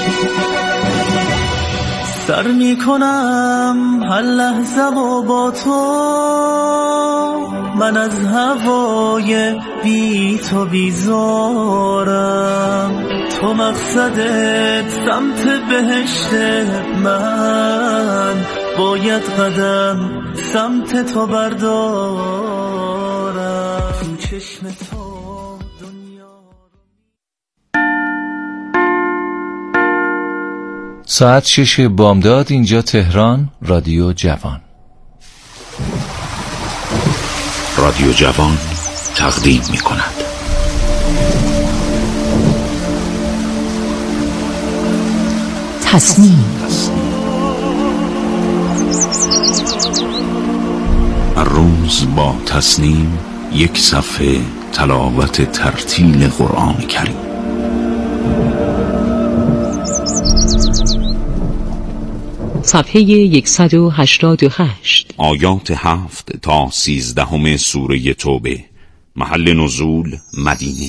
سر میکنم هر لحظه و با تو، من از هوای بی تو بیزارم. تو مقصدت سمت بهشت من، باید قدم سمت تو بردارم. تو چشم تو ساعت 6 بامداد، اینجا تهران، رادیو جوان. رادیو جوان تقدیم می کند تصمیم. هر روز با تصمیم یک صفحه تلاوت ترتیل قرآن کریم. صفحه 188، آیات 7 تا 13 سوره توبه. محل نزول مدینه.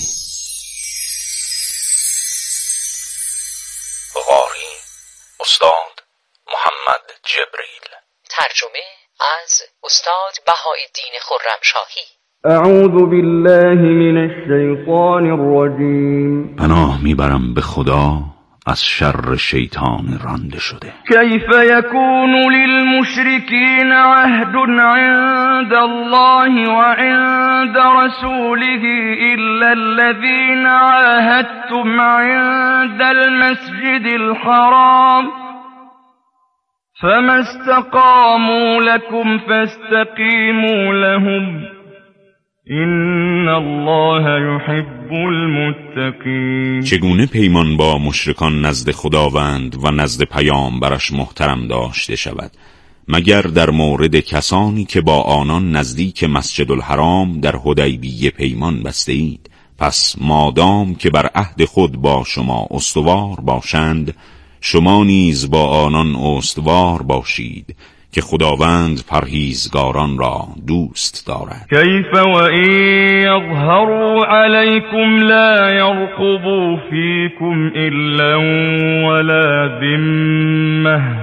قاری استاد محمد جبریل. ترجمه از استاد بهاءالدین خرمشاهی. اعوذ بالله من الشیطان الرجیم. پناه میبرم به خدا از شر شیطان رانده شده. کیف یکون للمشرکین عهد عند الله و عند رسوله الا الذين عاهدتم عند المسجد الحرام فما استقاموا لكم فاستقیموا لهم این الله یحب المتقین. چگونه پیمان با مشرکان نزد خداوند و نزد پیامبرش محترم داشته شود، مگر در مورد کسانی که با آنان نزدیک مسجد الحرام در حدیبیه پیمان بسته اید. پس مادام که بر عهد خود با شما استوار باشند، شما نیز با آنان استوار باشید که خداوند پرهیزگاران را دوست دارد. کیف و این یظهروا علیکم لا یرقبوا فیکم الا ولا ذمه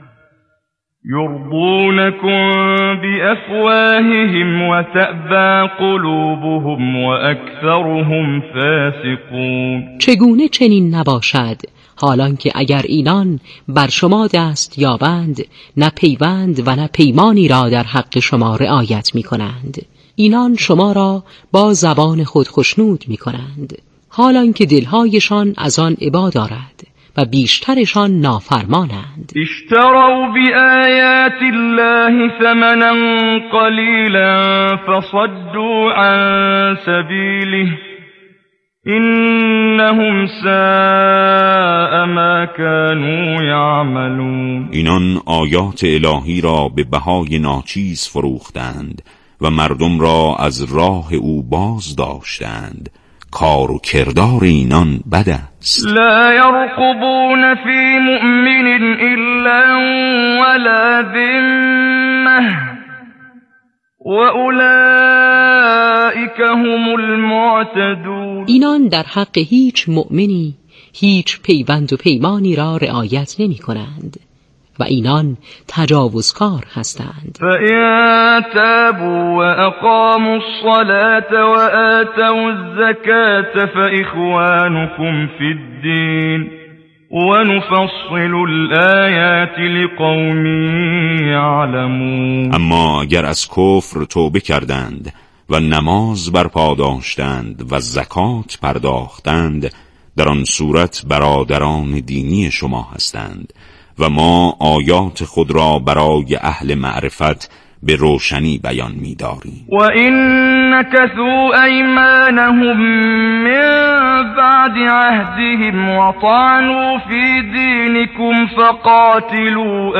یرضونکم بافواههم و تأبی قلوبهم و اکثرهم فاسقون. چگونه چنین نباشد، حالان که اگر اینان بر شما دست یابند، نه پیوند و نه پیمانی را در حق شما رعایت می کنند. اینان شما را با زبان خود خشنود می کنند، حالان که دلهایشان از آن عبا دارد و بیشترشان نافرمانند. اشتروا بآیات الله ثمنا قلیلا فصدوا عن سبیله إنهم ساء ما كانوا يعملون. اینان آیات الهی را به بهای ناچیز فروختند و مردم را از راه او باز داشتند. کار و کردار اینان بد است. لا يرقبون في مؤمن إلا ولا ذمة وَأُولَئِكَ هُمُ الْمُعْتَدُونَ. اینان در حق هیچ مؤمنی هیچ پیوند و پیمانی را رعایت نمی کنند و اینان تجاوزکار هستند. فَإِن تَابُوا وَأَقَامُوا الصَّلَاةَ وَآتَوُا الزَّكَاةَ فَإِخْوَانُكُمْ فِي الدِّينِ وَنُفَصِّلُ الْآيَاتِ لِقَوْمٍ يَعْلَمُونَ. اما اگر از کفر توبه کردند و نماز برپا داشتند و زکات پرداختند، در آن صورت برادران دینی شما هستند و ما آیات خود را برای اهل معرفت به روشنی بیان می‌داریم. و این نکثوا ایمانهم من بعد عهدهم و طعنوا فی دینکم فقاتلوا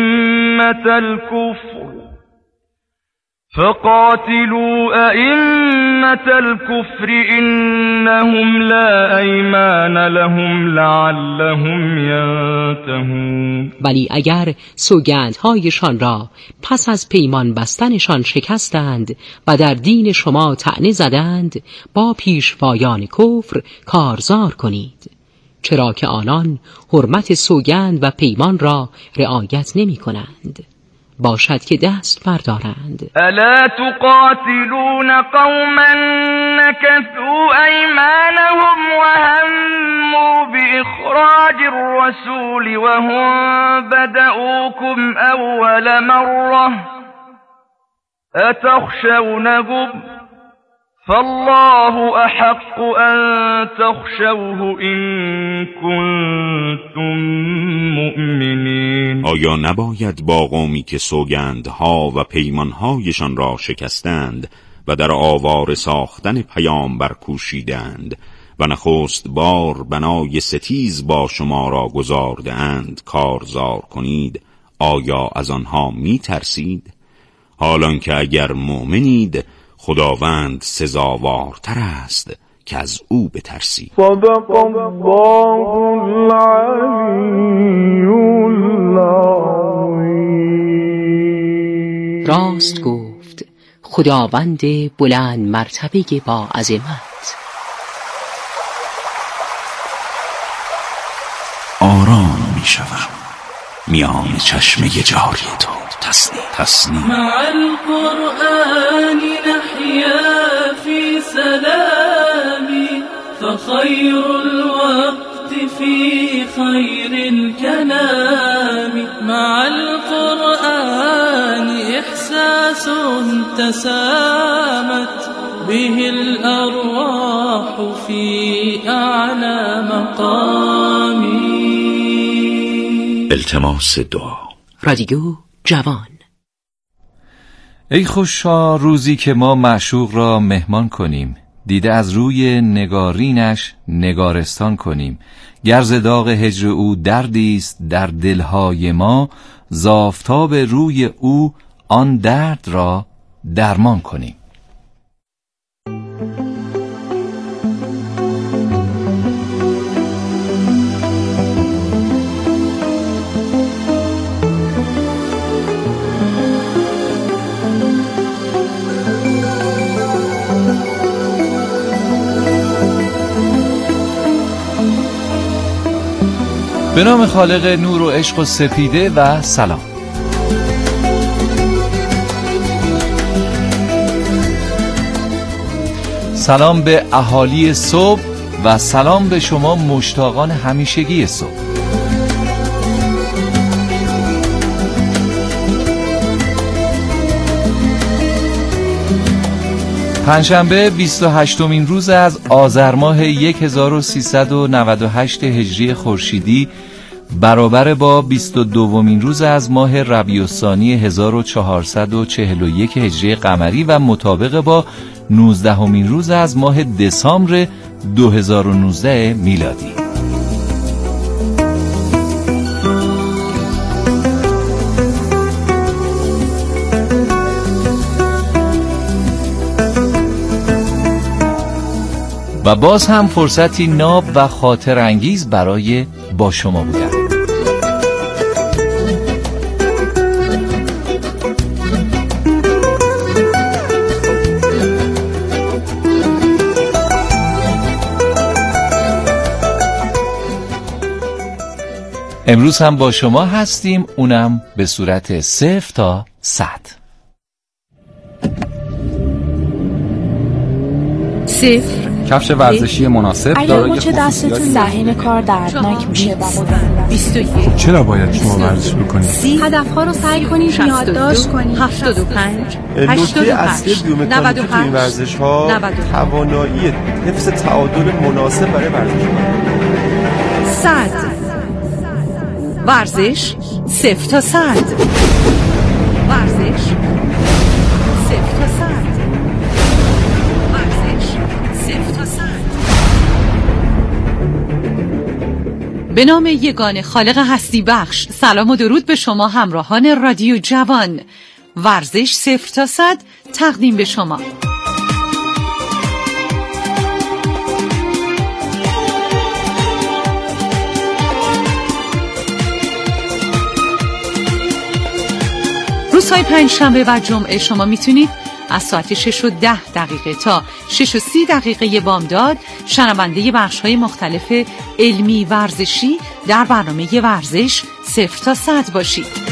ائمة الكفر إنهم لا أيمان لهم لعلهم ينتهون. ولی اگر سوگندهایشان را پس از پیمان بستنشان شکستند و در دین شما طعنه زدند، با پیشوایان کفر کارزار کنید. چرا که آنان حرمت سوگند و پیمان را رعایت نمی کنند. باشد که دست بردارند. الا تقاتلون قوما نكثوا ایمانهم وهموا باخراج الرسول وهم بدؤوكم اول مره اتخشونهم فالله احق ان تخشوه ان کنتم مؤمنین. آیا نباید با قومی که سوگندها و پیمانهایشان را شکستند و در آواره ساختن پیامبر کوشیدند و نخست بار بنای ستیز با شما را گذارده اند کارزار کنید؟ آیا از آنها می ترسید؟ حالان که اگر مؤمنید خداوند سزاوارتر است که از او بترسید. صدق الله العلی العظیم. راست گفت خداوند بلند مرتبه با عظمت. آرام می شوم میان چشمه جاری تو. تسنیم مع القرآن نحيا في سلام فخير الوقت في خير الكلام مع القرآن إحساس تسامت به الأرواح في أعلى مقام. التماس دعا. رادیو جوان. ای خوشا روزی که ما معشوق را مهمان کنیم، دیده از روی نگارینش نگارستان کنیم. گرز داغ هجر او دردیست در دلهای ما، ز آفتاب روی او آن درد را درمان کنیم. به نام خالق نور و عشق و سپیده و سلام. سلام به اهالی صبح و سلام به شما مشتاقان همیشگی صبح. پنجشنبه 28مین روز از آذر ماه 1398 هجری خورشیدی برابر با 22مین روز از ماه ربیع الثانی 1441 هجری قمری و مطابق با 19مین روز از ماه دسامبر 2019 میلادی. و باز هم فرصتی ناب و خاطر انگیز برای با شما بودن. امروز هم با شما هستیم، اونم به صورت 0 تا 100. 0 کفش ورزشی مناسب دارای مچ دستتون در حین کار دردناک میشه و مدرد. 21 چرا باید شما ورزش بکنید؟ هدف‌ها رو سعی کنید یادداشت کنید. 75 نکته اصلی بیومکانیکی تو این ورزش‌ها توانایی حفظ تعادل مناسب برای ورزش 100 ورزش 0 تا 100 ورزش 0 تا 100 به نام یگانه خالق هستی بخش، سلام و درود به شما همراهان رادیو جوان. ورزش 0 تا 100 تقدیم به شما. روزهای پنجشنبه و جمعه شما میتونید از ساعت 6:10 تا 6:30 بامداد شنونده بخش‌های مختلف علمی ورزشی در برنامه ورزش 0 تا 100 باشید.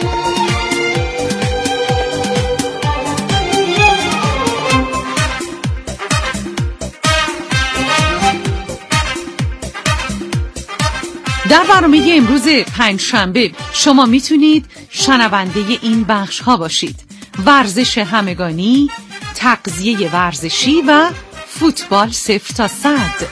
در برنامه امروز پنجشنبه شما میتونید شنونده این بخش ها باشید: ورزش همگانی، تغذیه ورزشی و فوتبال 0 تا 100.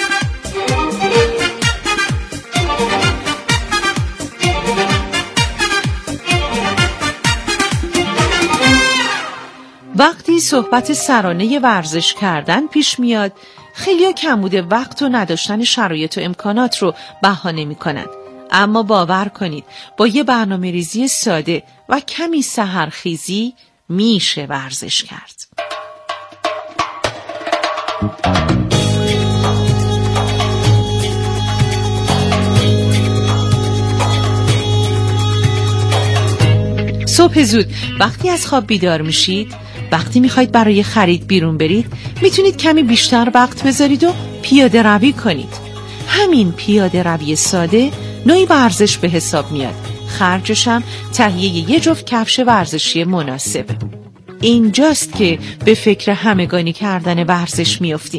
وقتی صحبت سرانه ورزش کردن پیش میاد، خیلیا کمبود وقت و نداشتن شرایط و امکانات رو بهانه میکنن. اما باور کنید با یه برنامه ریزی ساده و کمی سحرخیزی میشه ورزش کرد. صبح زود وقتی از خواب بیدار میشید، وقتی میخواید برای خرید بیرون برید، میتونید کمی بیشتر وقت بذارید و پیاده روی کنید. همین پیاده روی ساده نوعی ورزش به حساب میاد. خرجش هم تهیه یه جفت کفش ورزشی مناسب. اینجاست که به فکر همگانی کردن ورزش میافتیم.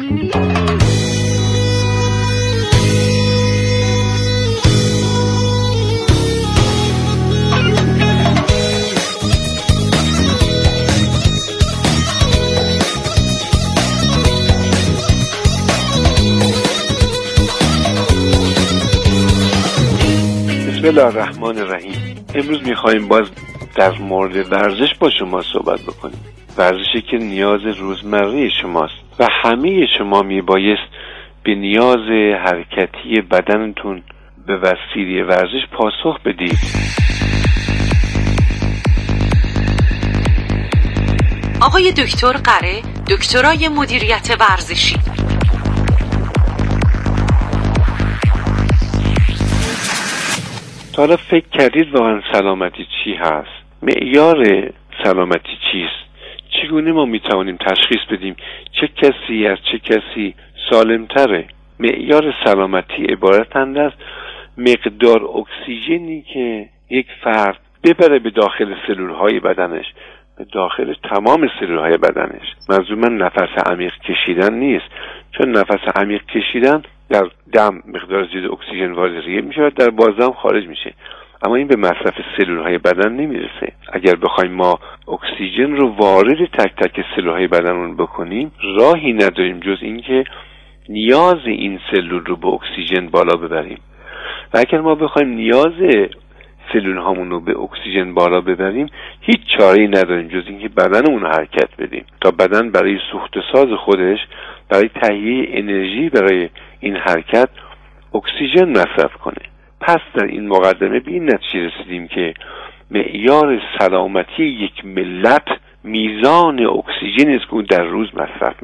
بسم الله الرحمن الرحیم. امروز میخوایم باز در مورد ورزش با شما صحبت بکنیم. ورزشی که نیاز روزمره شماست و همه شما میبایست به نیاز حرکتی بدنتون به وسیله ورزش پاسخ بدید. آقای دکتر قره، دکترای مدیریت ورزشی. تا حالا فکر کردید واقعا سلامتی چی هست؟ معیار سلامتی چیست؟ چگونه ما میتوانیم تشخیص بدیم چه کسی از چه کسی سالمتره؟ معیار سلامتی عبارتند از مقدار اکسیژنی که یک فرد ببره به داخل سلولهای بدنش، به داخل تمام سلولهای بدنش. منظور من نفس عمیق کشیدن نیست، چون نفس عمیق کشیدن در دم مقدار زیاد اکسیژن وارد ریه میشه و در بازدم خارج میشه، اما این به مصرف سلولهای بدن نمیرسه. اگر بخوایم ما اکسیژن رو وارد تک تک سلولهای بدنمون بکنیم، راهی نداریم جز اینکه نیاز این سلول رو به اکسیژن بالا ببریم. و اگر ما بخوایم نیاز سلول هامون رو به اکسیژن بالا ببریم، هیچ چاره‌ای نداریم جز اینکه بدنمون رو حرکت بدیم تا بدن برای سوخت ساز خودش، برای تهیه انرژی برای این حرکت اکسیژن مصرف کنه. پس در این مقدمه به این نتیجه رسیدیم که معیار سلامتی یک ملت میزان اکسیژنی است که او در روز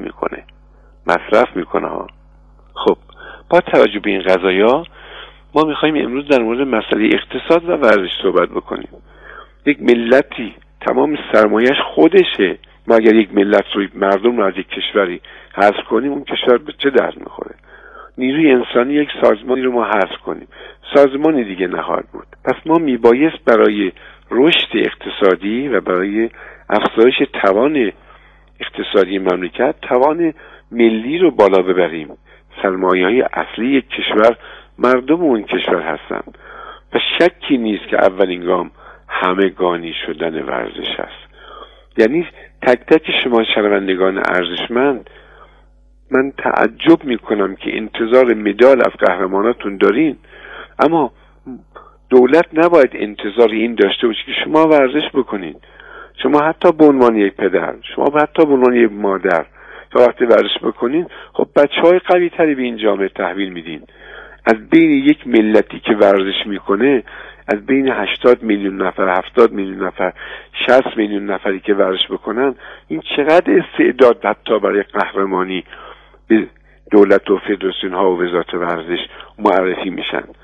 مصرف میکنه ها. خب با توجه به این قضایا ما میخوایم امروز در مورد مسئله اقتصاد و ورزش صحبت بکنیم. یک ملتی تمام سرمایه‌اش خودشه. ما اگر یک ملت رو، مردم رو از یک کشوری حذف کنیم، اون کشور به چه درد میخوره؟ نیروی انسانی یک سازمانی رو ما حذف کنیم، سازمانی دیگه نخواهد بود. پس ما میبایست برای رشد اقتصادی و برای افزایش توان اقتصادی مملکت توان ملی رو بالا ببریم. سرمایه‌های اصلی یک کشور مردم اون کشور هستند و شکی نیست که اولین گام همگانی شدن ورزش است. یعنی تک تک شما شنوندگان ارزشمند، من تعجب میکنم که انتظار مدال از قهرماناتون دارین، اما دولت نباید انتظار این داشته باشه که شما ورزش بکنید. شما حتی به عنوان یک پدر، شما حتی به عنوان یک مادر، تا وقتی ورزش بکنین، خب بچهای قوی تری به این جامعه تحویل میدین. از بین یک ملتی که ورزش میکنه، از بین 80 میلیون نفر، 70 میلیون نفر، 60 میلیون نفری که ورزش بکنن، این چقدر استعداد حتی برای قهرمانی به دولت و فدراسیون ها و وزارت ورزش معرفی میشن.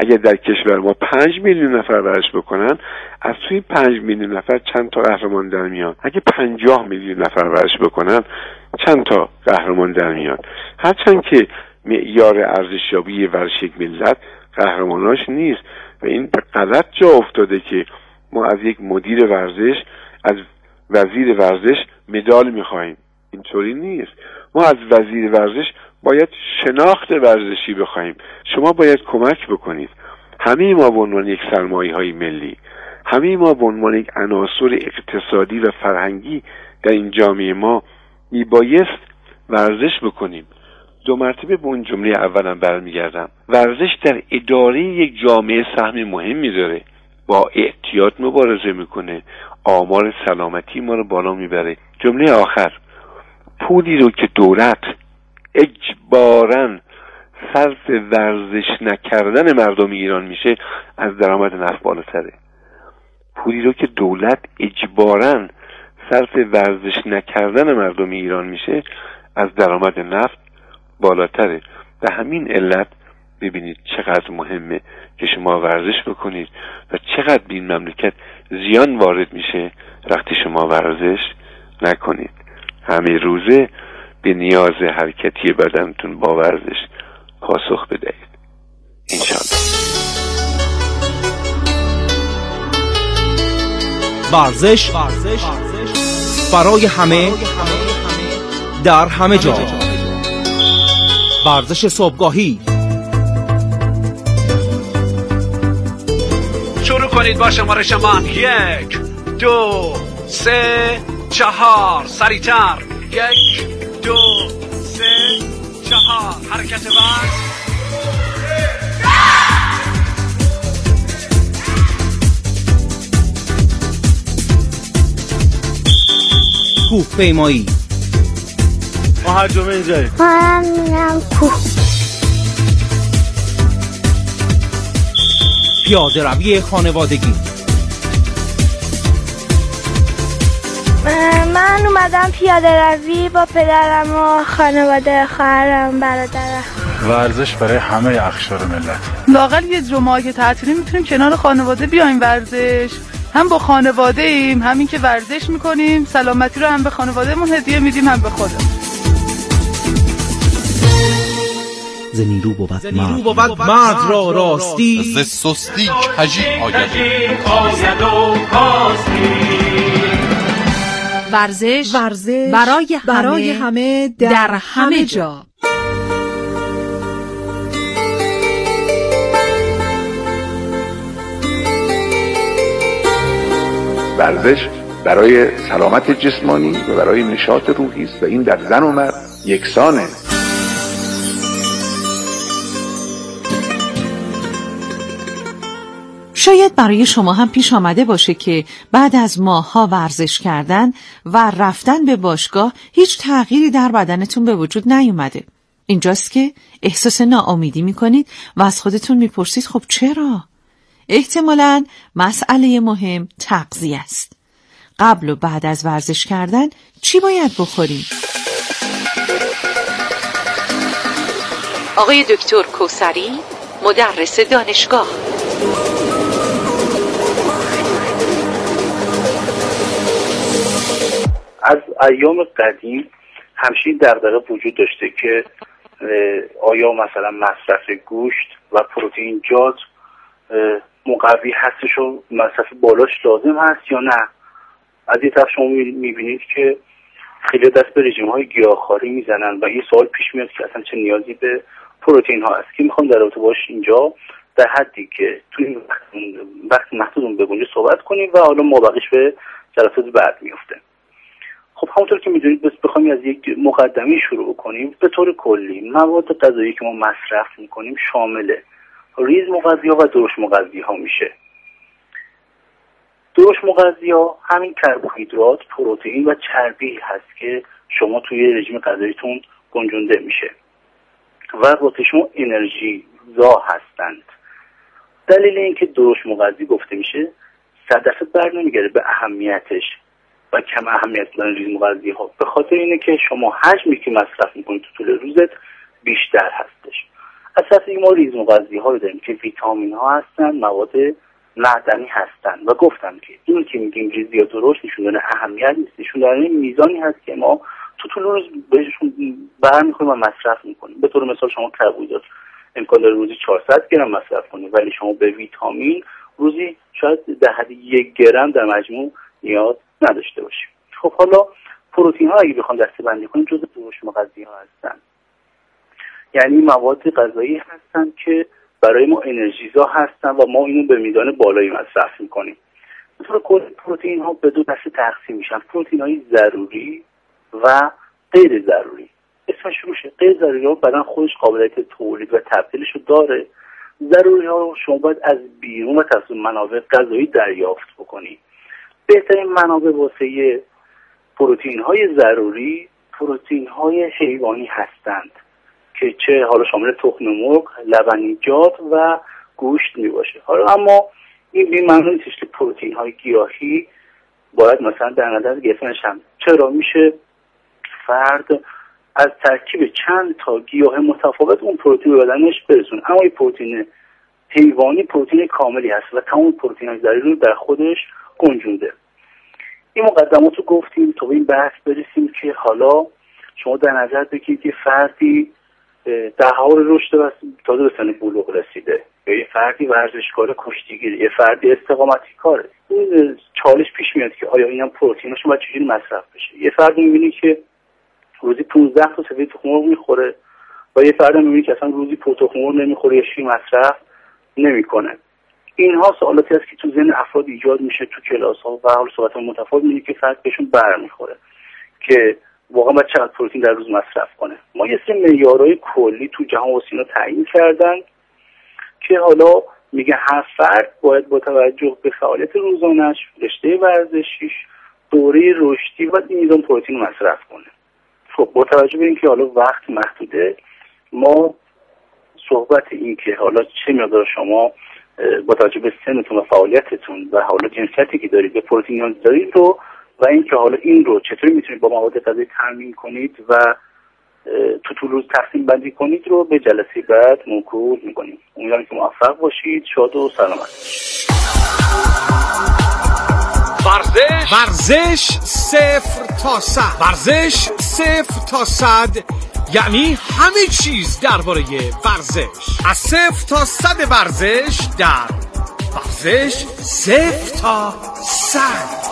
اگر در کشور ما 5 میلیون نفر ورزش بکنن، از توی 5 میلیون نفر چند تا قهرمان در میاد؟ اگه 50 میلیون نفر ورزش بکنن چند تا قهرمان در میاد؟ هرچند که معیار ارزشیابی ورزش یک ملت قهرماناش نیست و این به غلط جا افتاده که ما از یک مدیر ورزش، از وزیر ورزش مدال میخوایم. اینطوری نیست. ما از وزیر ورزش باید شناخت ورزشی بخوایم. شما باید کمک بکنید. همه ما به عنوان یک سرمایه‌های ملی، همه ما به عنوان یک عناصر اقتصادی و فرهنگی در این جامعه ما میبایست ورزش بکنیم. 2 مرتبه به اون جمله اولم برمیگردم. ورزش در اداره یک جامعه سهم مهمی داره. با احتیاط مبارزه میکنه، آمار سلامتی ما رو بالا میبره. جمله آخر، پولی رو که دولت اجباراً صرف ورزش نکردن مردم ایران میشه از درآمد نفت بالاتره. پولی رو که دولت اجباراً صرف ورزش نکردن مردم ایران میشه از درآمد نفت بالاتره. به همین علت ببینید چقدر مهمه که شما ورزش بکنید و چقدر به این مملکت زیان وارد میشه وقتی شما ورزش نکنید. همه روزه به نیاز حرکتی بدنتون با ورزش پاسخ بدهید. انشاءالله. ورزش برای همه در همه جا. ورزش صبحگاهی. شروع کنید با شمارش من. 1 2 3 4. سریعتر. 1 2 3 4. حرکت بعد. کوه پیمایی. ما هر جمعه اینجاییم. منم میرم کوه. پیاده روی خانوادگی. من اومدم پیاده روی با پدرم و خانواده خواهرم برادرم. ورزش برای همه اقشار ملت. لااقل یه جمعه که تعطیلی میتونیم کنار خانواده بیایم ورزش. هم با خانواده ایم، همین که ورزش میکنیم، سلامتی رو هم به خانوادهمون هدیه میدیم هم به خودمون. زنیرو بود مرد را راستی، ز سستی کجی آید. ورزش برای همه در همه جا. ورزش برای سلامت جسمانی و برای نشاط روحی است و این در زن و مرد یکسانه. شاید برای شما هم پیش آمده باشه که بعد از ماه‌ها ورزش کردن و رفتن به باشگاه هیچ تغییری در بدنتون به وجود نیومده. اینجاست که احساس ناامیدی میکنید و از خودتون میپرسید خب چرا؟ احتمالاً مسئله مهم تغذیه است. قبل و بعد از ورزش کردن چی باید بخوریم؟ آقای دکتر کوثری، مدرس دانشگاه. از ایام قدیم همچین این دغدغه وجود داشته که آیا مثلا مصرف گوشت و پروتئینجات مقوی هستش و مصرف بالاش لازم هست یا نه. از این طرف شما میبینید که خیلی دست به رژیم های گیاهخواری میزنن و یه سوال پیش میاد که اصلا چه نیازی به پروتئین ها هست که میخوام در رابطه باش اینجا در حدی که تو این وقت محدودون بگونجه صحبت کنیم و حالا ما بقیش به جلسات بعد میفته. خب همونطور که میدونید بخوایم از یک مقدمه شروع کنیم، به طور کلی مواد غذایی که ما مصرف میکنیم شامل ریز مغذی‌ها و درشت مغذی‌ها میشه. درشت مغذی‌ها همین کربوهیدرات، پروتئین و چربی هست که شما توی رژیم غذاییتون گنجونده میشه و واسه شما انرژی زا هستند. دلیل اینکه درشت مغذی گفته میشه 100% برنمیگرده به اهمیتش و کم اهمیت بودن ریز مغذی‌ها، به خاطر اینه که شما حجمی که مصرف میکنید تو طول روزت بیشتر هستش. اساس این ما ریز مغذی‌ها رو داریم که ویتامین‌ها هستن، مواد معدنی هستن و گفتم که این که میگیم ریزی یا درشت نشون داره اهمیت نیست، نشون داره میزانی هست که ما تو طول روز بهشون برمی‌خوریم و مصرف می‌کنیم. به طور مثال شما کربوهیدرات امکان داره روزی 400 گرم مصرف کنید، ولی شما به ویتامین روزی شاید در حد 1 گرم در مجموع نیاز نداشته باشیم. خب حالا پروتئین ها اگه بخوام دسته‌بندی کنیم جزء درشت مغذی‌ها هستن، یعنی مواد غذایی هستن که برای ما انرژیزا هستن و ما اینو به میزان بالایی مصرف میکنیم. به طور کلی پروتئین ها به دو دسته تقسیم میشن: پروتئین های ضروری و غیر ضروری. اسمش روشه. غیر ضروری ها بدن خودش قابلیت تولید و تبدیلش رو داره. ضروری ها رو شما باید از بیرون و توسط منابع غذایی دریافت بکنید. بهترین منابع واسه پروتئین های ضروری پروتئین های حیوانی هستند که چه حالا شامل تخم مرغ، لبنیات و گوشت می باشه. حالا اما این بی‌معنی نیست که پروتئین های گیاهی باید مثلا در نظر گرفته نشن. چرا؟ میشه فرد از ترکیب چند تا گیاه متفاوت اون پروتئین به بدنش برسونه، اما این پروتئین حیوانی پروتئین کاملی هست و تمام پروتئین های ضروری رو در خودش گنجونده. این مقدمات رو گفتیم تا به این بحث برسیم که حالا شما در نظر بگیرید یه فردی در حال رشد و تازه به سن بلوغ رسیده، یا یه فردی ورزشکار کشتیگیر، یه فردی استقامتی کاره. این چالش پیش میاد که آیا اینم پروتئینش باید چجوری مصرف بشه. یه فرد میبینی که روزی 15 تا سفید تخم مرغ میخوره و یه فرد میبینی که اصلا روزی تخم مرغ نمیخوره یا شیر مصرف نمیکنه. اینها سوالاتی است که تو ذهن افراد ایجاد میشه تو کلاس‌ها و حال صحبت متفاوت میبینی که فرد بهشون برمیخوره که واقعا باید چقدر پروتئین در روز مصرف کنه. ما یه سری معیارهای کلی تو جهان وسیله تعیین کردن که حالا میگه هر فرد باید با توجه به فعالیت روزانه‌اش، رشته ورزشیش، دوره رشدی و میزان پروتئین مصرف کنه. خب با توجه به اینکه حالا وقت محدوده، ما صحبت این که حالا چه مقدار شما با توجه به سنتون و فعالیتتون و حالا جنسیتی که دارید به پروتئین نیاز دارید رو و اینکه حالا این رو چطوری میتونید با مواد غذایی تامین کنید و تو طول روز تقسیم بندی کنید رو به جلسه بعد موکول میکنیم. امیدوارم که موفق باشید. شاد و سلامت. ورزش 0 تا 100. ورزش 0 تا 100 یعنی همه چیز درباره ورزش. از 0 تا 100 ورزش در ورزش 0 تا 100.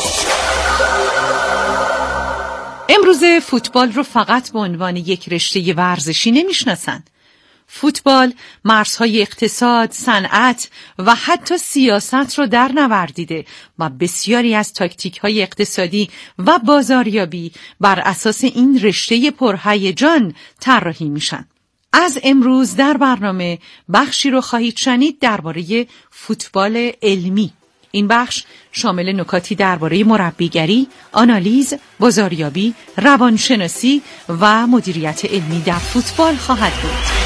امروز فوتبال رو فقط به عنوان یک رشته ورزشی نمیشناسند. فوتبال مرزهای اقتصاد، صنعت و حتی سیاست رو در نوردیده و بسیاری از تاکتیک‌های اقتصادی و بازاریابی بر اساس این رشته پرهیجان طراحی میشن. از امروز در برنامه بخشی رو خواهید شنید درباره فوتبال علمی. این بخش شامل نکاتی درباره مربیگری، آنالیز، بازاریابی، روانشناسی و مدیریت علمی در فوتبال خواهد بود.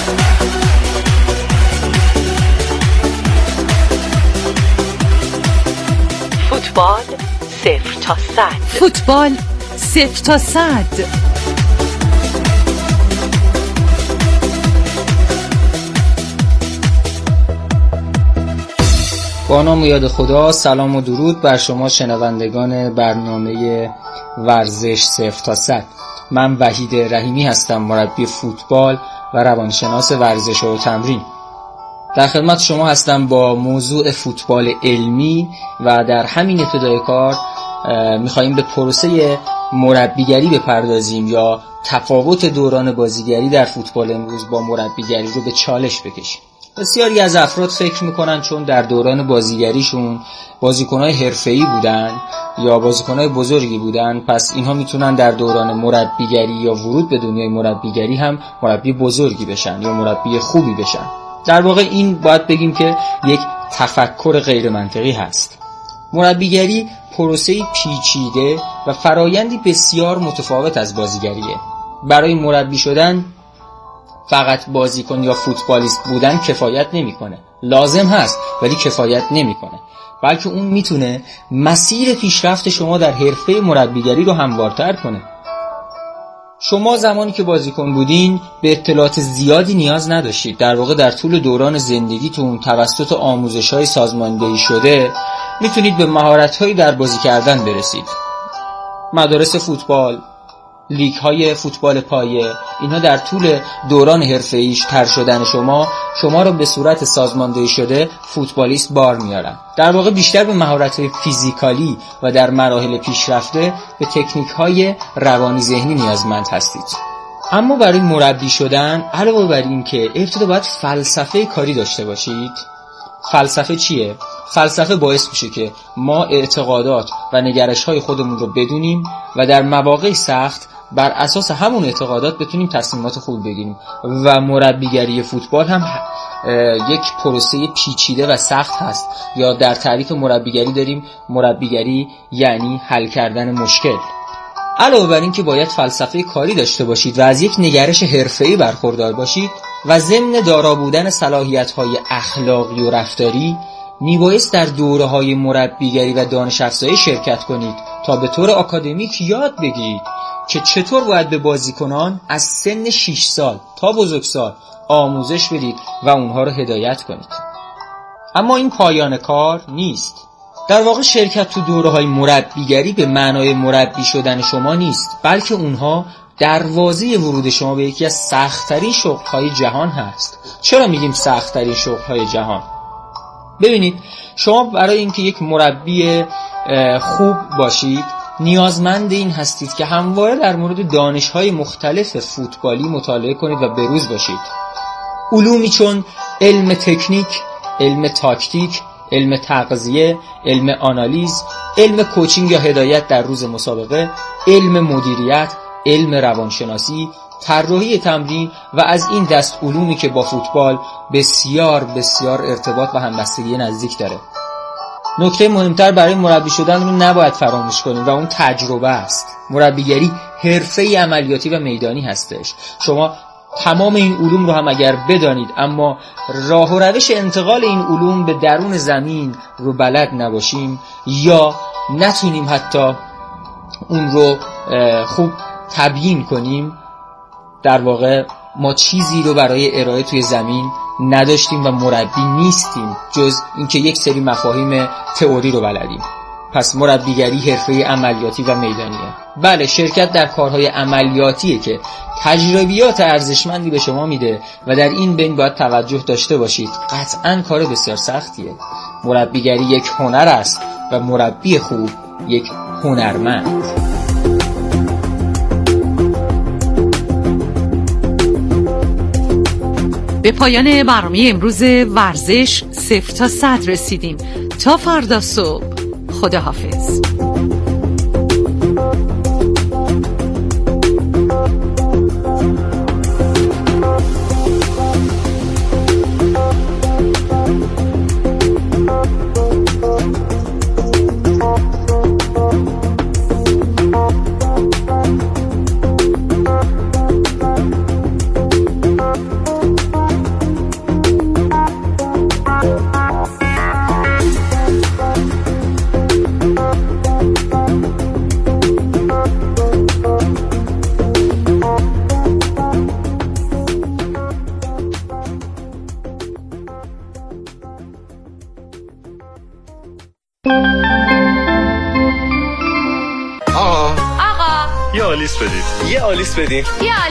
فوتبال 0 تا 100. فوتبال 0 تا 100. با نام و یاد خدا، سلام و درود بر شما شنوندگان برنامه ورزش 0 تا 100. من وحید رحیمی هستم، مربی فوتبال و روانشناس ورزش و تمرین. در خدمت شما هستم با موضوع فوتبال علمی و در همین ابتدای کار میخواییم به پروسه مربیگری بپردازیم یا تفاوت دوران بازیگری در فوتبال امروز با مربیگری رو به چالش بکشیم. بسیاری از افراد فکر میکنن چون در دوران بازیگریشون بازیکنهای حرفه‌ای بودن یا بازیکنهای بزرگی بودن، پس اینها میتونن در دوران مربیگری یا ورود به دنیای مربیگری هم مربی بزرگی بشن یا مربی خوبی بشن. در واقع این باید بگیم که یک تفکر غیر منطقی هست. مربیگری پروسه‌ای پیچیده و فرایندی بسیار متفاوت از بازیگریه. برای مربی شدن فقط بازیکن یا فوتبالیست بودن کفایت نمیکنه. لازم هست ولی کفایت نمیکنه، بلکه اون میتونه مسیر پیشرفت شما در حرفه مربیگری رو هموارتر کنه. شما زمانی که بازیکن بودین به اطلاعات زیادی نیاز نداشتید. در واقع در طول دوران زندگیتون توسط آموزش‌های سازماندهی شده میتونید به مهارت‌هایی در بازی کردن برسید. مدارس فوتبال، لیگ‌های فوتبال پایه، اینها در طول دوران حرفه‌ایش تر شدن شما رو به صورت سازماندهی شده فوتبالیست بار میارن. در واقع بیشتر به مهارت‌های فیزیکالی و در مراحل پیشرفته به تکنیک‌های روانی ذهنی نیازمند هستید. اما برای مربی شدن علاوه بر این که ابتدا باید فلسفه کاری داشته باشید. فلسفه چیه؟ فلسفه باعث میشه که ما اعتقادات و نگرش‌های خودمون رو بدونیم و در مواقع سخت بر اساس همون اعتقادات بتونیم تصمیمات خوب بگیریم. و مربیگری فوتبال هم یک پروسه پیچیده و سخت هست. یا در تعریف مربیگری داریم مربیگری یعنی حل کردن مشکل. علاوه بر این که باید فلسفه کاری داشته باشید و از یک نگرش حرفه‌ای برخوردار باشید و ضمن دارا بودن صلاحیت‌های اخلاقی و رفتاری میبایست در دوره‌های مربیگری و دانش افزایی شرکت کنید تا به طور آکادمیک یاد بگیرید که چطور باید به بازیکنان از سن 6 سال تا بزرگسال آموزش بدید و اونها رو هدایت کنید. اما این پایان کار نیست. در واقع شرکت تو دوره‌های مربیگری به معنای مربی شدن شما نیست، بلکه اونها دروازه ورود شما به یکی از سخت‌ترین شغل‌های جهان هست. چرا میگیم سخت‌ترین شغل‌های جهان؟ ببینید، شما برای اینکه یک مربی خوب باشید نیازمند این هستید که همواره در مورد دانش‌های مختلف فوتبالی مطالعه کنید و بروز باشید. علومی چون علم تکنیک، علم تاکتیک، علم تغذیه، علم آنالیز، علم کوچینگ یا هدایت در روز مسابقه، علم مدیریت، علم روانشناسی، طراحی تمرین و از این دست علومی که با فوتبال بسیار بسیار ارتباط و همبستگی نزدیک داره. نکته مهمتر برای مربی شدن رو نباید فراموش کنیم و اون تجربه است. مربیگری حرفه عملیاتی و میدانی هستش. شما تمام این علوم رو هم اگر بدانید اما راه و روش انتقال این علوم به درون زمین رو بلد نباشیم یا نتونیم حتی اون رو خوب تبیین کنیم، در واقع ما چیزی رو برای ارائه توی زمین نداشتیم و مربی نیستیم جز اینکه یک سری مفاهیم تئوری رو بلدیم. پس مربیگری حرفه عملیاتی و میدانیه. بله، شرکت در کارهای عملیاتیه که تجربیات ارزشمندی به شما میده و در این بین باید توجه داشته باشید. قطعاً کار بسیار سختیه. مربیگری یک هنر است و مربی خوب یک هنرمند. به پایان برنامه امروز ورزش 0 تا 100 رسیدیم. تا فردا صبح، خداحافظ. یه آلیس بدین.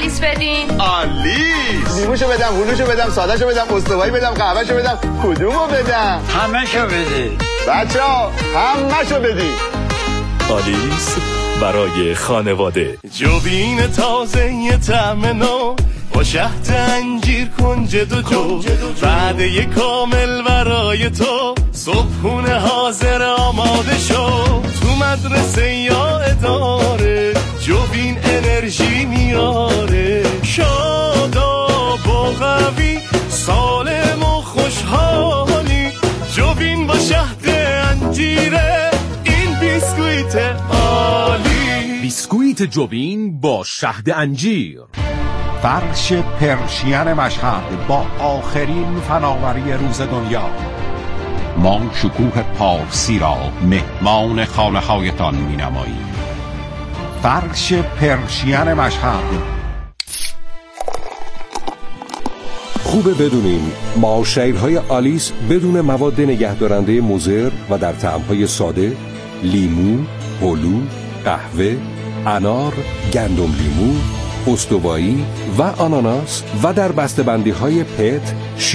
آلیس. لیموشو بدم، هلوشو بدم، سادهشو بدم، استوایی بدم، قهوهشو بدم. کدومو بدم؟ همه‌شو بده. بچه‌ها همه‌شو بدین. آلیس برای خانواده. جوبین تازه یه طعم نو با شهد انجیر کنجد و جو، وعده کامل برای تو، صبحونه حاضر آماده شو. تو مدرسه یا اداره جوبین انرژی میاره، شاداب و قوی، سالم و خوشحالی. جوبین با شهد انجیره، این بیسکویت عالی. بیسکویت جوبین با شهد انجیر. فرش پرشین مشهد با آخرین فناوری روز دنیا. ما شکوه پارسی را مهمان خانه هایتان می نماییم. فرش پرشین مشهد. خوبه بدونیم معاشرهای آلیس بدون مواد نگهدارنده مضر و در طعم‌های ساده، لیمو، هلو، قهوه، انار، گندم لیمو، استوایی و آناناس و در بسته‌بندی‌های پت